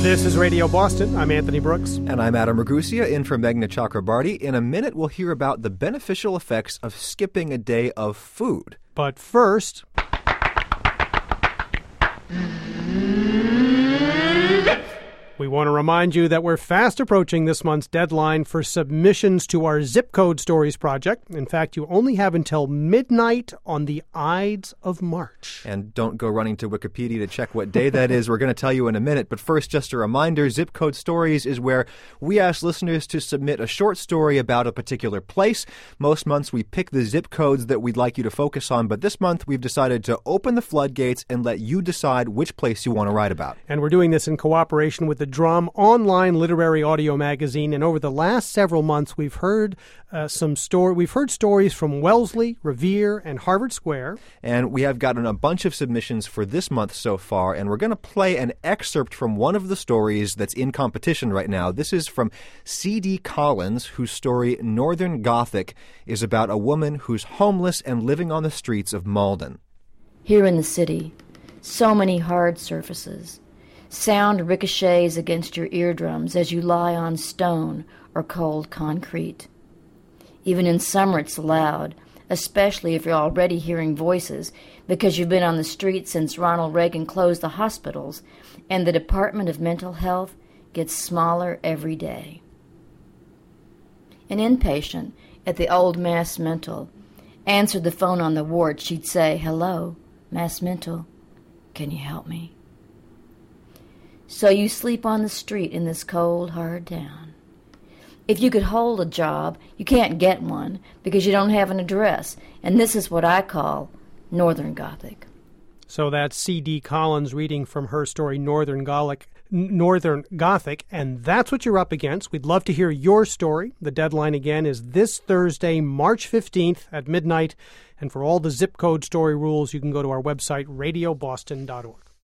This is Radio Boston. I'm Anthony Brooks. And I'm Adam Ragusia, in for Meghna Chakrabarty. In a minute, we'll hear about the beneficial effects of skipping a day of food. But first... we want to remind you that we're fast approaching this month's deadline for submissions to our Zip Code Stories project. In fact, you only have until midnight on the Ides of March. And don't go running to Wikipedia to check what day that is. We're going to tell you in a minute. But first, just a reminder, Zip Code Stories is where we ask listeners to submit a short story about a particular place. Most months we pick the zip codes that we'd like you to focus on. But this month we've decided to open the floodgates and let you decide which place you want to write about. And we're doing this in cooperation with the Drum online literary audio magazine, and over the last several months we've heard stories from Wellesley, Revere, and Harvard Square. And we have gotten a bunch of submissions for this month so far, and we're going to play an excerpt from one of the stories that's in competition right now. This is from C.D. Collins, whose story Northern Gothic is about a woman who's homeless and living on the streets of Malden. Here in the city, so many hard surfaces. Sound ricochets against your eardrums as you lie on stone or cold concrete. Even in summer it's loud, especially if you're already hearing voices because you've been on the street since Ronald Reagan closed the hospitals and the Department of Mental Health gets smaller every day. An inpatient at the old Mass Mental answered the phone on the ward. She'd say, "Hello, Mass Mental, can you help me?" So you sleep on the street in this cold, hard town. If you could hold a job, you can't get one because you don't have an address. And this is what I call Northern Gothic. So that's C.D. Collins reading from her story Northern Gothic, and that's what you're up against. We'd love to hear your story. The deadline again is this Thursday, March 15th at midnight. And for all the zip code story rules, you can go to our website, radioboston.org.